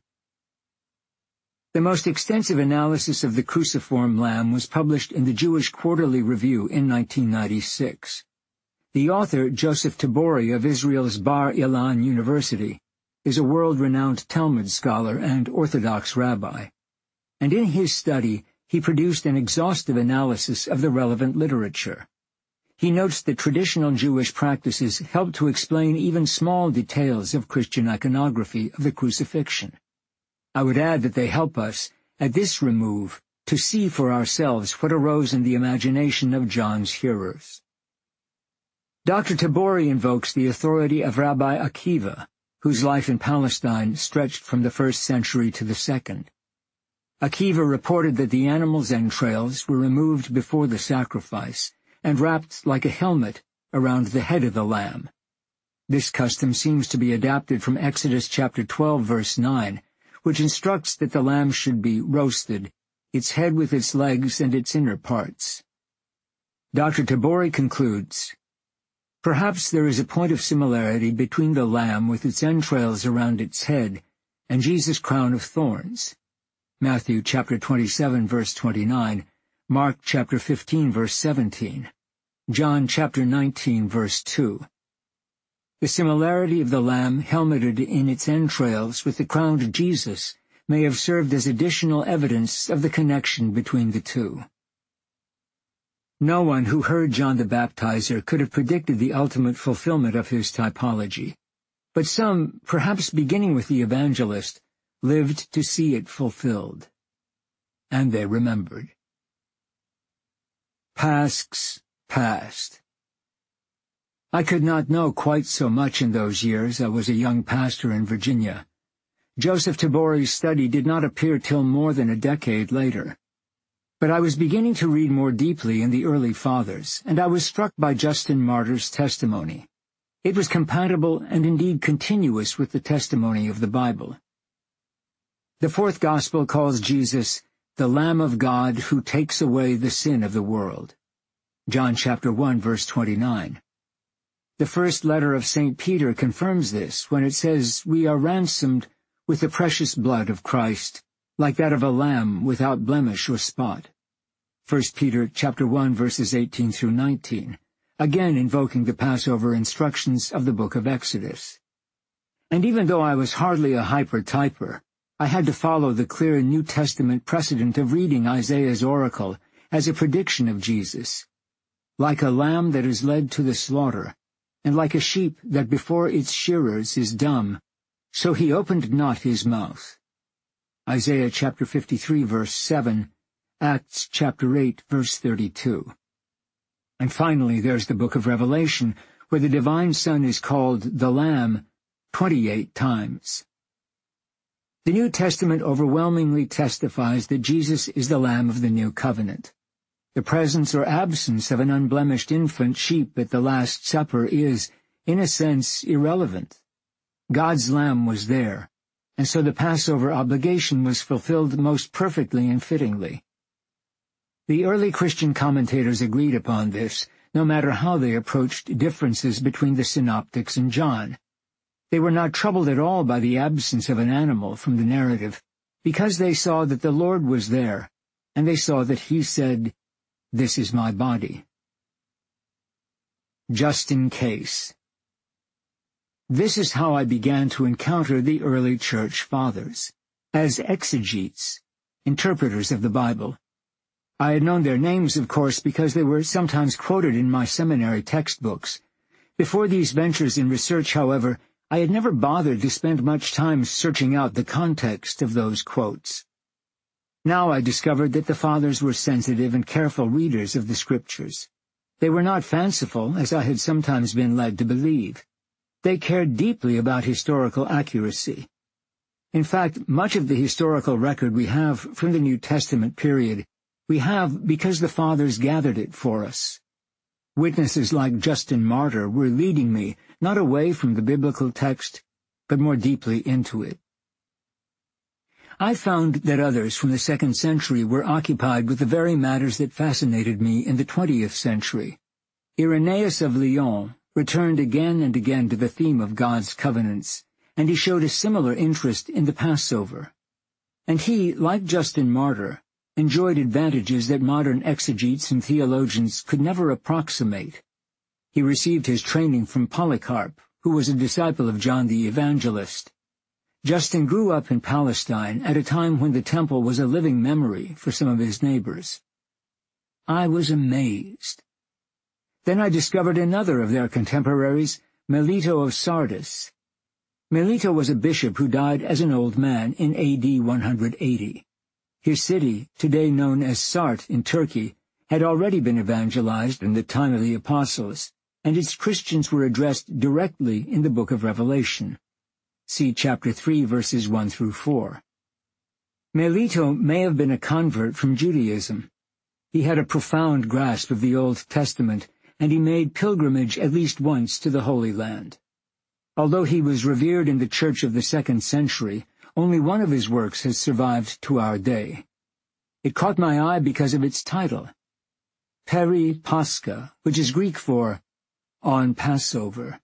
Speaker 1: The most extensive analysis of the cruciform lamb was published in the Jewish Quarterly Review in nineteen ninety-six. The author, Joseph Tabori of Israel's Bar Ilan University, is a world-renowned Talmud scholar and Orthodox rabbi, and in his study he produced an exhaustive analysis of the relevant literature. He notes that traditional Jewish practices help to explain even small details of Christian iconography of the crucifixion. I would add that they help us, at this remove, to see for ourselves what arose in the imagination of John's hearers. Doctor Tabori invokes the authority of Rabbi Akiva, whose life in Palestine stretched from the first century to the second. Akiva reported that the animal's entrails were removed before the sacrifice and wrapped like a helmet around the head of the lamb. This custom seems to be adapted from Exodus chapter twelve, verse nine, which instructs that the lamb should be roasted, its head with its legs and its inner parts. Doctor Tabori concludes, "Perhaps there is a point of similarity between the lamb with its entrails around its head and Jesus' crown of thorns." Matthew chapter twenty-seven, verse twenty-nine, Mark chapter fifteen, verse seventeen, John chapter nineteen, verse two. The similarity of the lamb helmeted in its entrails with the crowned Jesus may have served as additional evidence of the connection between the two. No one who heard John the Baptizer could have predicted the ultimate fulfillment of his typology, but some, perhaps beginning with the evangelist, lived to see it fulfilled. And they remembered. Paschs passed. I could not know quite so much in those years. I was a young pastor in Virginia. Joseph Tabori's study did not appear till more than a decade later. But I was beginning to read more deeply in the early fathers, and I was struck by Justin Martyr's testimony. It was compatible and indeed continuous with the testimony of the Bible. The fourth gospel calls Jesus the Lamb of God who takes away the sin of the world. John chapter one, verse twenty-nine. The first letter of Saint Peter confirms this when it says, "We are ransomed with the precious blood of Christ, like that of a lamb without blemish or spot." First Peter chapter one, verses eighteen through nineteen, again invoking the Passover instructions of the book of Exodus. And even though I was hardly a hyper-typer, I had to follow the clear New Testament precedent of reading Isaiah's oracle as a prediction of Jesus. Like a lamb that is led to the slaughter, and like a sheep that before its shearers is dumb, so he opened not his mouth. Isaiah chapter fifty-three, verse seven, Acts chapter eight, verse thirty-two. And finally there's the book of Revelation, where the divine Son is called the Lamb twenty-eight times. The New Testament overwhelmingly testifies that Jesus is the Lamb of the New Covenant. The presence or absence of an unblemished infant sheep at the Last Supper is, in a sense, irrelevant. God's Lamb was there, and so the Passover obligation was fulfilled most perfectly and fittingly. The early Christian commentators agreed upon this, no matter how they approached differences between the Synoptics and John. They were not troubled at all by the absence of an animal from the narrative, because they saw that the Lord was there, and they saw that he said, "This is my body." Just in case. This is how I began to encounter the early church fathers, as exegetes, interpreters of the Bible. I had known their names, of course, because they were sometimes quoted in my seminary textbooks. Before these ventures in research, however, I had never bothered to spend much time searching out the context of those quotes. Now I discovered that the fathers were sensitive and careful readers of the Scriptures. They were not fanciful, as I had sometimes been led to believe. They cared deeply about historical accuracy. In fact, much of the historical record we have from the New Testament period we have because the fathers gathered it for us. Witnesses like Justin Martyr were leading me not away from the biblical text, but more deeply into it. I found that others from the second century were occupied with the very matters that fascinated me in the twentieth century. Irenaeus of Lyon returned again and again to the theme of God's covenants, and he showed a similar interest in the Passover. And he, like Justin Martyr, enjoyed advantages that modern exegetes and theologians could never approximate. He received his training from Polycarp, who was a disciple of John the Evangelist. Justin grew up in Palestine at a time when the temple was a living memory for some of his neighbors. I was amazed. Then I discovered another of their contemporaries, Melito of Sardis. Melito was a bishop who died as an old man in A D one eighty. His city, today known as Sart in Turkey, had already been evangelized in the time of the apostles, and its Christians were addressed directly in the book of Revelation. See chapter three, verses one through four. Melito may have been a convert from Judaism. He had a profound grasp of the Old Testament, and he made pilgrimage at least once to the Holy Land. Although he was revered in the church of the second century, only one of his works has survived to our day. It caught my eye because of its title, Peri Pascha, which is Greek for On Passover.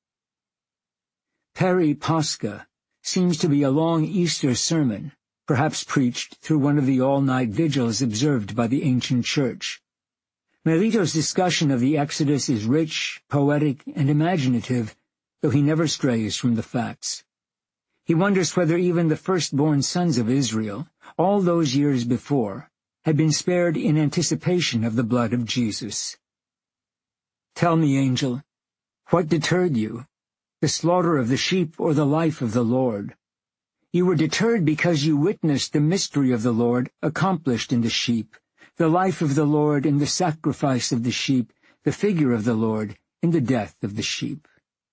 Speaker 1: Peri Pascha seems to be a long Easter sermon, perhaps preached through one of the all-night vigils observed by the ancient church. Melito's discussion of the Exodus is rich, poetic, and imaginative, though he never strays from the facts. He wonders whether even the firstborn sons of Israel, all those years before, had been spared in anticipation of the blood of Jesus. Tell me, angel, what deterred you, the slaughter of the sheep or the life of the Lord? You were deterred because you witnessed the mystery of the Lord accomplished in the sheep, the life of the Lord in the sacrifice of the sheep, the figure of the Lord in the death of the sheep.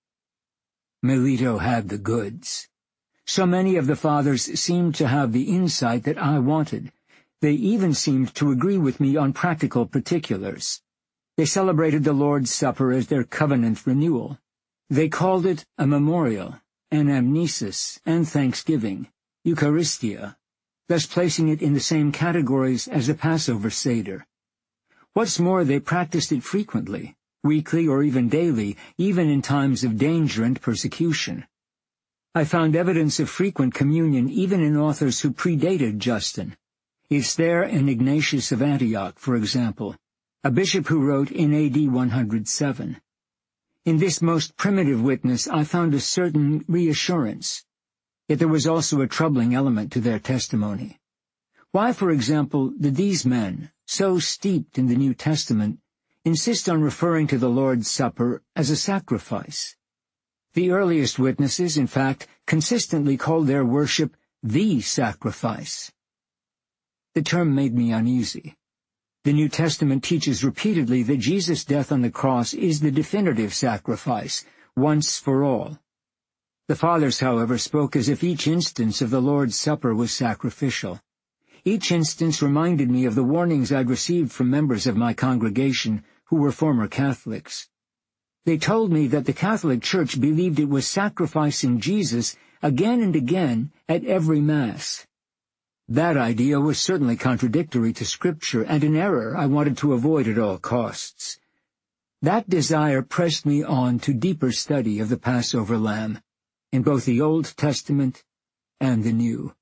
Speaker 1: Melito had the goods. So many of the fathers seemed to have the insight that I wanted. They even seemed to agree with me on practical particulars. They celebrated the Lord's Supper as their covenant renewal. They called it a memorial, anamnesis, and thanksgiving, Eucharistia, thus placing it in the same categories as the Passover Seder. What's more, they practiced it frequently, weekly or even daily, even in times of danger and persecution. I found evidence of frequent communion even in authors who predated Justin. It's there in Ignatius of Antioch, for example, a bishop who wrote in A D one hundred seven. In this most primitive witness I found a certain reassurance. Yet there was also a troubling element to their testimony. Why, for example, did these men, so steeped in the New Testament, insist on referring to the Lord's Supper as a sacrifice? The earliest witnesses, in fact, consistently called their worship the sacrifice. The term made me uneasy. The New Testament teaches repeatedly that Jesus' death on the cross is the definitive sacrifice, once for all. The fathers, however, spoke as if each instance of the Lord's Supper was sacrificial. Each instance reminded me of the warnings I'd received from members of my congregation who were former Catholics. They told me that the Catholic Church believed it was sacrificing Jesus again and again at every Mass. That idea was certainly contradictory to Scripture and an error I wanted to avoid at all costs. That desire pressed me on to deeper study of the Passover lamb, in both the Old Testament and the New.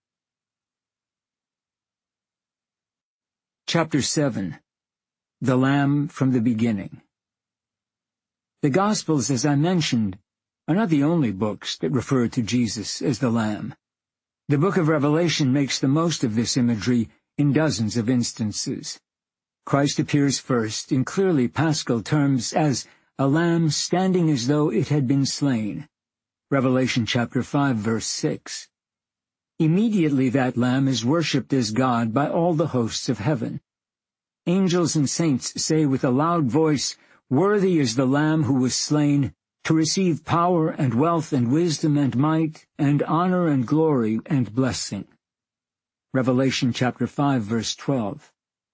Speaker 1: Chapter seven. The Lamb from the Beginning. The Gospels, as I mentioned, are not the only books that refer to Jesus as the Lamb. The book of Revelation makes the most of this imagery in dozens of instances. Christ appears first in clearly paschal terms as a lamb standing as though it had been slain. Revelation chapter five, verse six. Immediately that lamb is worshipped as God by all the hosts of heaven. Angels and saints say with a loud voice, "Worthy is the Lamb who was slain, to receive power and wealth and wisdom and might and honor and glory and blessing." Revelation chapter five, verse twelve.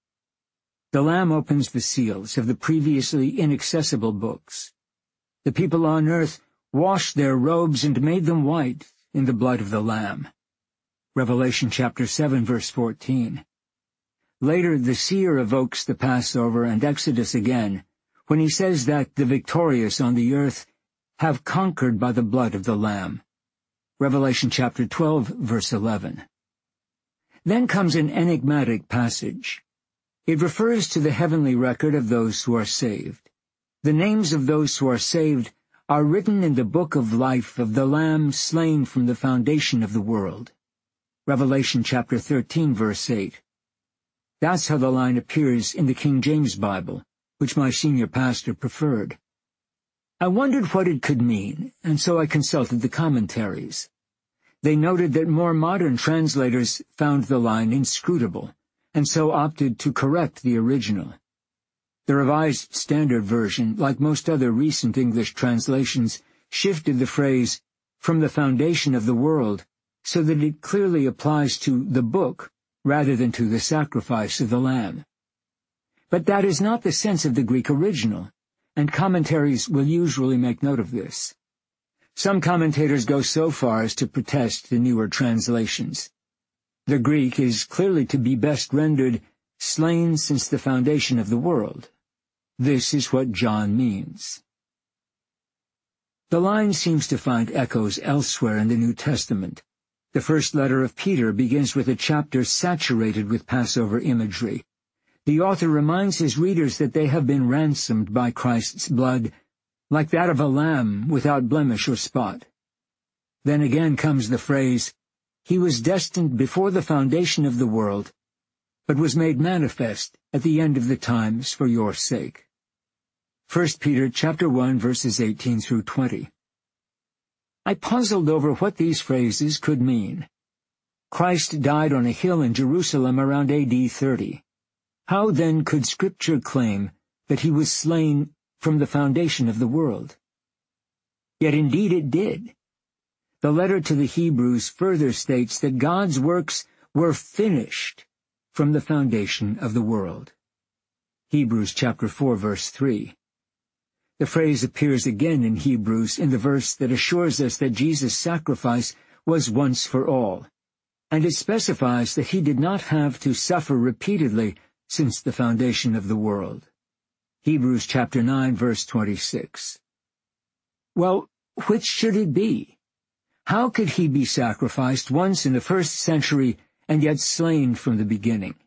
Speaker 1: The Lamb opens the seals of the previously inaccessible books. The people on earth washed their robes and made them white in the blood of the Lamb. Revelation chapter seven, verse fourteen. Later, the seer evokes the Passover and Exodus again, when he says that the victorious on the earth have conquered by the blood of the Lamb. Revelation chapter twelve, verse eleven. Then comes an enigmatic passage. It refers to the heavenly record of those who are saved. The names of those who are saved are written in the book of life of the Lamb slain from the foundation of the world. Revelation chapter thirteen, verse eight. That's how the line appears in the King James Bible, which my senior pastor preferred. I wondered what it could mean, and so I consulted the commentaries. They noted that more modern translators found the line inscrutable, and so opted to correct the original. The Revised Standard Version, like most other recent English translations, shifted the phrase, "from the foundation of the world," so that it clearly applies to the book rather than to the sacrifice of the Lamb. But that is not the sense of the Greek original, and commentaries will usually make note of this. Some commentators go so far as to protest the newer translations. The Greek is clearly to be best rendered, "slain since the foundation of the world." This is what John means. The line seems to find echoes elsewhere in the New Testament. The first letter of Peter begins with a chapter saturated with Passover imagery. The author reminds his readers that they have been ransomed by Christ's blood, like that of a lamb without blemish or spot. Then again comes the phrase, "He was destined before the foundation of the world, but was made manifest at the end of the times for your sake." First Peter chapter one, verses eighteen through twenty. I puzzled over what these phrases could mean. Christ died on a hill in Jerusalem around A D thirty. How then could Scripture claim that he was slain from the foundation of the world? Yet indeed it did. The letter to the Hebrews further states that God's works were finished from the foundation of the world. Hebrews chapter four, verse three. The phrase appears again in Hebrews in the verse that assures us that Jesus' sacrifice was once for all, and it specifies that he did not have to suffer repeatedly since the foundation of the world. Hebrews chapter nine, verse twenty-six. Well, which should it be? How could he be sacrificed once in the first century and yet slain from the beginning?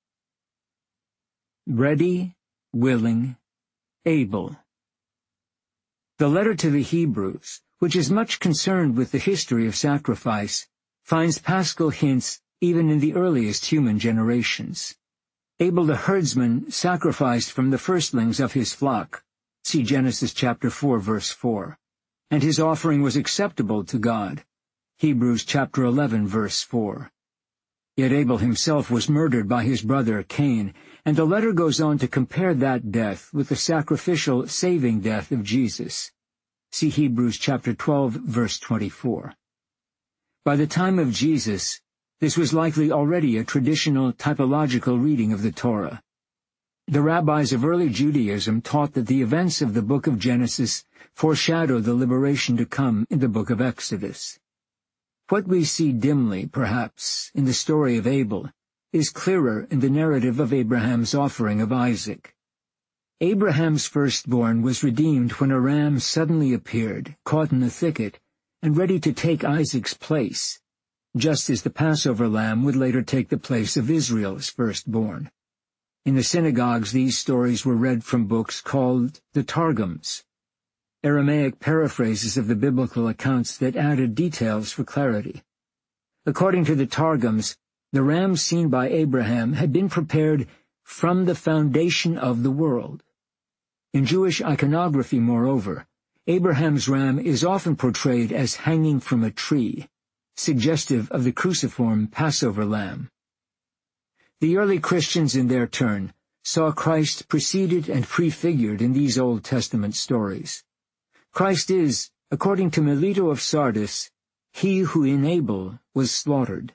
Speaker 1: Ready, willing, able. The letter to the Hebrews, which is much concerned with the history of sacrifice, finds paschal hints even in the earliest human generations. Abel the herdsman sacrificed from the firstlings of his flock, see Genesis chapter four, verse four, and his offering was acceptable to God, Hebrews chapter eleven, verse four. Yet Abel himself was murdered by his brother Cain, and the letter goes on to compare that death with the sacrificial, saving death of Jesus. See Hebrews chapter twelve, verse twenty-four. By the time of Jesus, this was likely already a traditional typological reading of the Torah. The rabbis of early Judaism taught that the events of the book of Genesis foreshadow the liberation to come in the book of Exodus. What we see dimly, perhaps, in the story of Abel is clearer in the narrative of Abraham's offering of Isaac. Abraham's firstborn was redeemed when a ram suddenly appeared, caught in a thicket, and ready to take Isaac's place, just as the Passover lamb would later take the place of Israel's firstborn. In the synagogues, these stories were read from books called the Targums. Aramaic paraphrases of the biblical accounts that added details for clarity. According to the Targums, the ram seen by Abraham had been prepared from the foundation of the world. In Jewish iconography, moreover, Abraham's ram is often portrayed as hanging from a tree, suggestive of the cruciform Passover lamb. The early Christians, in their turn, saw Christ preceded and prefigured in these Old Testament stories. Christ is, according to Melito of Sardis, he who in Abel was slaughtered.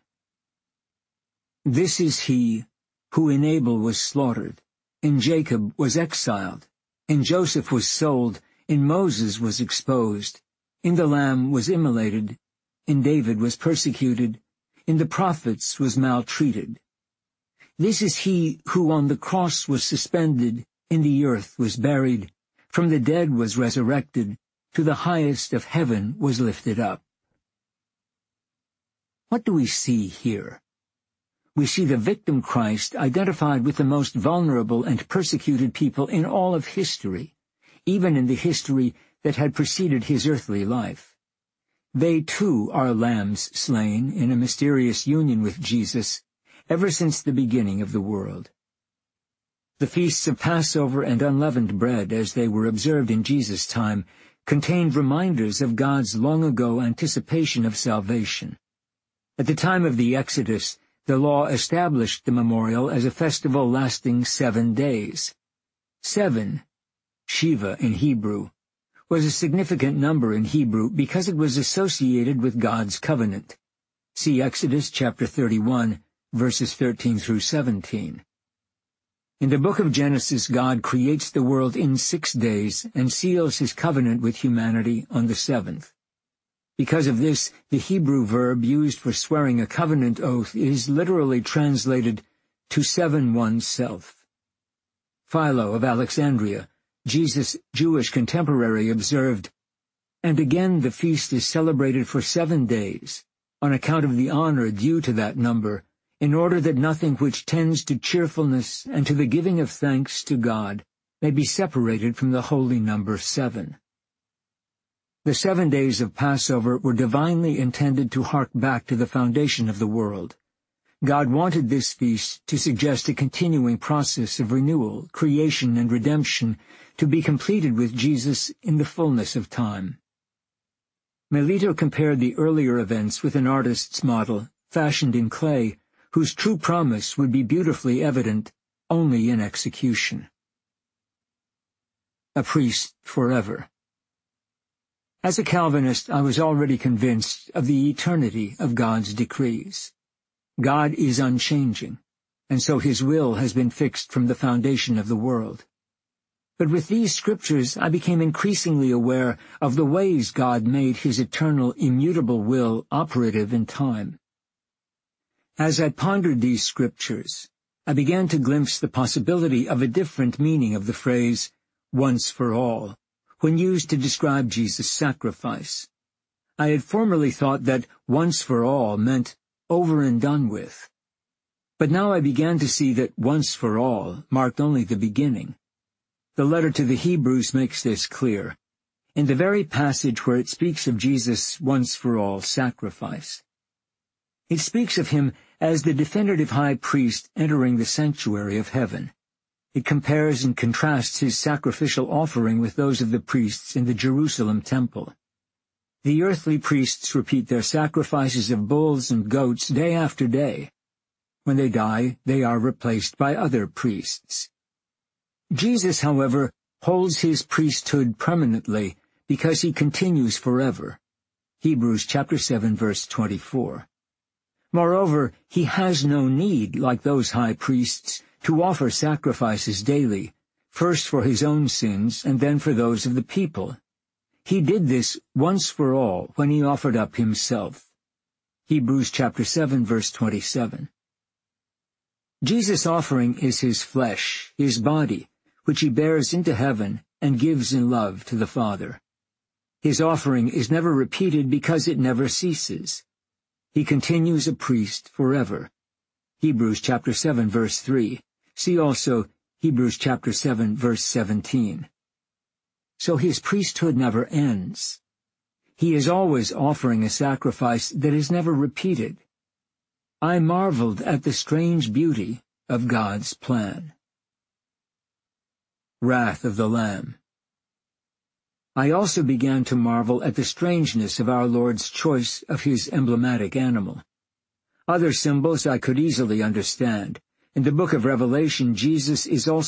Speaker 1: This is he who in Abel was slaughtered, in Jacob was exiled, in Joseph was sold, in Moses was exposed, in the Lamb was immolated, in David was persecuted, in the prophets was maltreated. This is he who on the cross was suspended, in the earth was buried, from the dead was resurrected, to the highest of heaven was lifted up. What do we see here? We see the victim Christ identified with the most vulnerable and persecuted people in all of history, even in the history that had preceded his earthly life. They too are lambs slain in a mysterious union with Jesus ever since the beginning of the world. The feasts of Passover and unleavened bread, as they were observed in Jesus' time, contained reminders of God's long-ago anticipation of salvation. At the time of the Exodus, the law established the memorial as a festival lasting seven days. Seven, Shiva in Hebrew, was a significant number in Hebrew because it was associated with God's covenant. See Exodus chapter thirty-one, verses thirteen through seventeen. In the book of Genesis, God creates the world in six days and seals his covenant with humanity on the seventh. Because of this, the Hebrew verb used for swearing a covenant oath is literally translated to seven oneself. Philo of Alexandria, Jesus' Jewish contemporary, observed, "And again the feast is celebrated for seven days, on account of the honor due to that number, in order that nothing which tends to cheerfulness and to the giving of thanks to God may be separated from the holy number seven." The seven days of Passover were divinely intended to hark back to the foundation of the world. God wanted this feast to suggest a continuing process of renewal, creation, and redemption to be completed with Jesus in the fullness of time. Melito compared the earlier events with an artist's model, fashioned in clay, whose true promise would be beautifully evident only in execution. A priest forever. As a Calvinist, I was already convinced of the eternity of God's decrees. God is unchanging, and so his will has been fixed from the foundation of the world. But with these scriptures I became increasingly aware of the ways God made his eternal, immutable will operative in time. As I pondered these scriptures, I began to glimpse the possibility of a different meaning of the phrase, once for all, when used to describe Jesus' sacrifice. I had formerly thought that once for all meant over and done with. But now I began to see that once for all marked only the beginning. The letter to the Hebrews makes this clear, in the very passage where it speaks of Jesus' once-for-all sacrifice. It speaks of him as the definitive high priest entering the sanctuary of heaven. It compares and contrasts his sacrificial offering with those of the priests in the Jerusalem temple. The earthly priests repeat their sacrifices of bulls and goats day after day. When they die, they are replaced by other priests. Jesus, however, holds his priesthood permanently because he continues forever. Hebrews chapter seven, verse twenty-four. Moreover, he has no need, like those high priests, to offer sacrifices daily, first for his own sins and then for those of the people. He did this once for all when he offered up himself. Hebrews chapter seven, verse twenty-seven. Jesus' offering is his flesh, his body, which he bears into heaven and gives in love to the Father. His offering is never repeated because it never ceases. He continues a priest forever. Hebrews chapter seven, verse three. See also Hebrews chapter seven, verse seventeen. so his priesthood never ends. He is always offering a sacrifice that is never repeated. I marveled at the strange beauty of God's plan. Wrath of the Lamb. I also began to marvel at the strangeness of our Lord's choice of his emblematic animal. Other symbols I could easily understand. In the book of Revelation, Jesus is also